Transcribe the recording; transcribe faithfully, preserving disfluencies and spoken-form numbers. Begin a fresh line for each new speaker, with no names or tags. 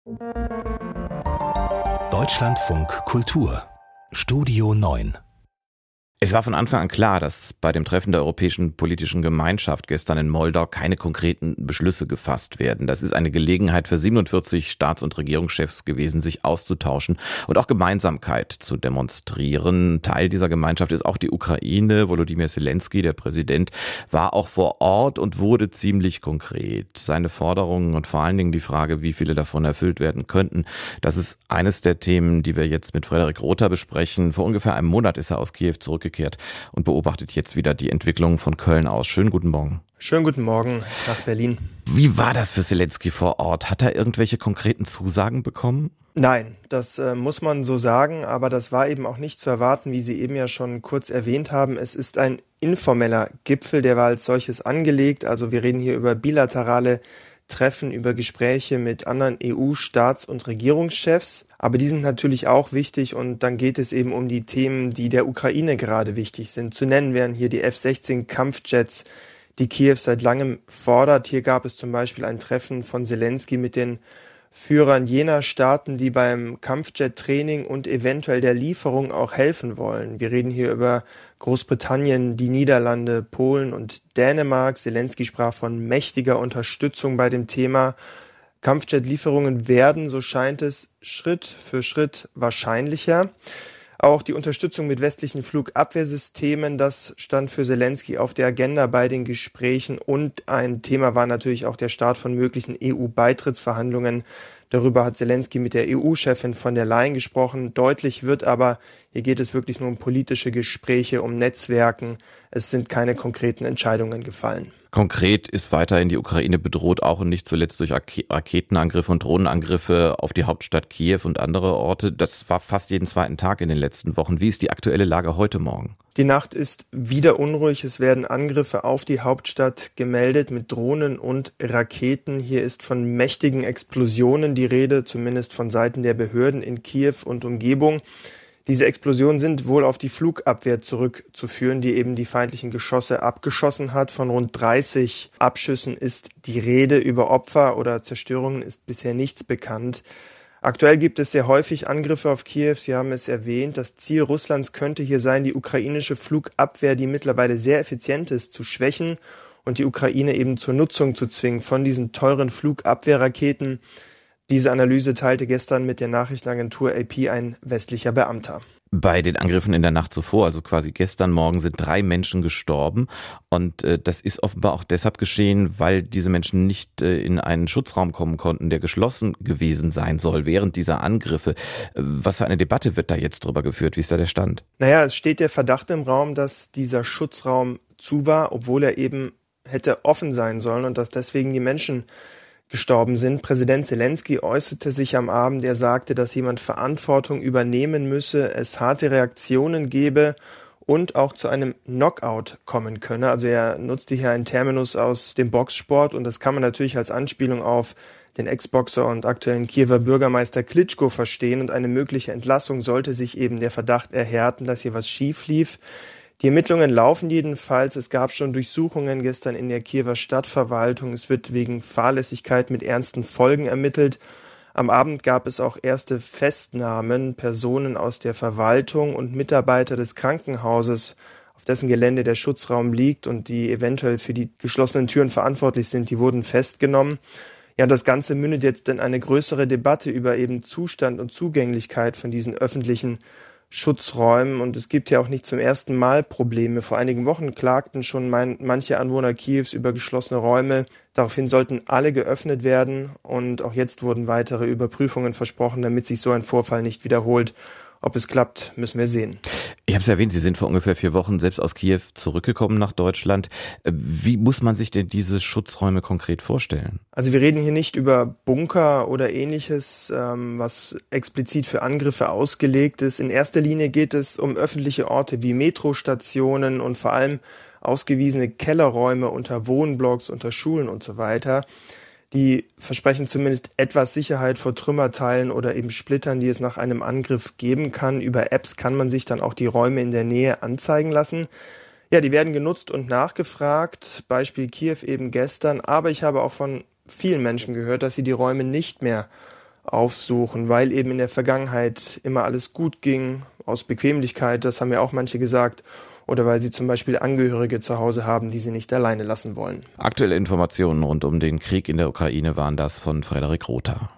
Deutschlandfunk Kultur Studio neun.
Es war von Anfang an klar, dass bei dem Treffen der Europäischen Politischen Gemeinschaft gestern in Moldau keine konkreten Beschlüsse gefasst werden. Das ist eine Gelegenheit für siebenundvierzig Staats- und Regierungschefs gewesen, sich auszutauschen und auch Gemeinsamkeit zu demonstrieren. Teil dieser Gemeinschaft ist auch die Ukraine. Volodymyr Zelensky, der Präsident, war auch vor Ort und wurde ziemlich konkret. Seine Forderungen und vor allen Dingen die Frage, wie viele davon erfüllt werden könnten, das ist eines der Themen, die wir jetzt mit Frederik Rother besprechen. Vor ungefähr einem Monat ist er aus Kiew zurückgekehrt und beobachtet jetzt wieder die Entwicklung von Köln aus. Schönen guten Morgen.
Schönen guten Morgen nach Berlin.
Wie war das für Zelensky vor Ort? Hat er irgendwelche konkreten Zusagen bekommen?
Nein, das äh, muss man so sagen, aber das war eben auch nicht zu erwarten, wie Sie eben ja schon kurz erwähnt haben. Es ist ein informeller Gipfel, der war als solches angelegt. Also wir reden hier über bilaterale Treffen, über Gespräche mit anderen E U-Staats- und Regierungschefs. Aber die sind natürlich auch wichtig und dann geht es eben um die Themen, die der Ukraine gerade wichtig sind. Zu nennen wären hier die F sechzehn Kampfjets, die Kiew seit langem fordert. Hier gab es zum Beispiel ein Treffen von Zelensky mit den Führern jener Staaten, die beim Kampfjet-Training und eventuell der Lieferung auch helfen wollen. Wir reden hier über Großbritannien, die Niederlande, Polen und Dänemark. Zelensky sprach von mächtiger Unterstützung bei dem Thema. Kampfjet-Lieferungen werden, so scheint es, Schritt für Schritt wahrscheinlicher. Auch die Unterstützung mit westlichen Flugabwehrsystemen, das stand für Zelensky auf der Agenda bei den Gesprächen. Und ein Thema war natürlich auch der Start von möglichen E U-Beitrittsverhandlungen. Darüber hat Zelensky mit der E U-Chefin von der Leyen gesprochen. Deutlich wird aber, hier geht es wirklich nur um politische Gespräche, um Netzwerken. Es sind keine konkreten Entscheidungen gefallen.
Konkret ist weiterhin die Ukraine bedroht, auch und nicht zuletzt durch Raketenangriffe und Drohnenangriffe auf die Hauptstadt Kiew und andere Orte. Das war fast jeden zweiten Tag in den letzten Wochen. Wie ist die aktuelle Lage heute Morgen?
Die Nacht ist wieder unruhig. Es werden Angriffe auf die Hauptstadt gemeldet mit Drohnen und Raketen. Hier ist von mächtigen Explosionen die Rede, zumindest von Seiten der Behörden in Kiew und Umgebung. Diese Explosionen sind wohl auf die Flugabwehr zurückzuführen, die eben die feindlichen Geschosse abgeschossen hat. Von rund dreißig Abschüssen ist die Rede. Über Opfer oder Zerstörungen ist bisher nichts bekannt. Aktuell gibt es sehr häufig Angriffe auf Kiew. Sie haben es erwähnt. Das Ziel Russlands könnte hier sein, die ukrainische Flugabwehr, die mittlerweile sehr effizient ist, zu schwächen und die Ukraine eben zur Nutzung zu zwingen von diesen teuren Flugabwehrraketen. Diese Analyse teilte gestern mit der Nachrichtenagentur A P ein westlicher Beamter.
Bei den Angriffen in der Nacht zuvor, also quasi gestern Morgen, sind drei Menschen gestorben. Und äh, das ist offenbar auch deshalb geschehen, weil diese Menschen nicht äh, in einen Schutzraum kommen konnten, der geschlossen gewesen sein soll während dieser Angriffe. Was für eine Debatte wird da jetzt drüber geführt? Wie ist da der Stand?
Naja, es steht der Verdacht im Raum, dass dieser Schutzraum zu war, obwohl er eben hätte offen sein sollen und dass deswegen die Menschen gestorben sind. Präsident Zelensky äußerte sich am Abend, er sagte, dass jemand Verantwortung übernehmen müsse, es harte Reaktionen gebe und auch zu einem Knockout kommen könne. Also er nutzte hier einen Terminus aus dem Boxsport und das kann man natürlich als Anspielung auf den Ex-Boxer und aktuellen Kiewer Bürgermeister Klitschko verstehen und eine mögliche Entlassung sollte sich eben der Verdacht erhärten, dass hier was schief lief. Die Ermittlungen laufen jedenfalls. Es gab schon Durchsuchungen gestern in der Kiewer Stadtverwaltung. Es wird wegen Fahrlässigkeit mit ernsten Folgen ermittelt. Am Abend gab es auch erste Festnahmen. Personen aus der Verwaltung und Mitarbeiter des Krankenhauses, auf dessen Gelände der Schutzraum liegt und die eventuell für die geschlossenen Türen verantwortlich sind, die wurden festgenommen. Ja, das Ganze mündet jetzt in eine größere Debatte über eben Zustand und Zugänglichkeit von diesen öffentlichen Schutzräumen und es gibt ja auch nicht zum ersten Mal Probleme. Vor einigen Wochen klagten schon mein, manche Anwohner Kiews über geschlossene Räume. Daraufhin sollten alle geöffnet werden und auch jetzt wurden weitere Überprüfungen versprochen, damit sich so ein Vorfall nicht wiederholt. Ob es klappt, müssen wir sehen.
Ich habe es erwähnt, Sie sind vor ungefähr vier Wochen selbst aus Kiew zurückgekommen nach Deutschland. Wie muss man sich denn diese Schutzräume konkret vorstellen?
Also wir reden hier nicht über Bunker oder ähnliches, was explizit für Angriffe ausgelegt ist. In erster Linie geht es um öffentliche Orte wie Metrostationen und vor allem ausgewiesene Kellerräume unter Wohnblocks, unter Schulen und so weiter. Die versprechen zumindest etwas Sicherheit vor Trümmerteilen oder eben Splittern, die es nach einem Angriff geben kann. Über Apps kann man sich dann auch die Räume in der Nähe anzeigen lassen. Ja, die werden genutzt und nachgefragt. Beispiel Kiew eben gestern. Aber ich habe auch von vielen Menschen gehört, dass sie die Räume nicht mehr aufsuchen, weil eben in der Vergangenheit immer alles gut ging, aus Bequemlichkeit, das haben ja auch manche gesagt, oder weil sie zum Beispiel Angehörige zu Hause haben, die sie nicht alleine lassen wollen.
Aktuelle Informationen rund um den Krieg in der Ukraine waren das von Frederik Rother.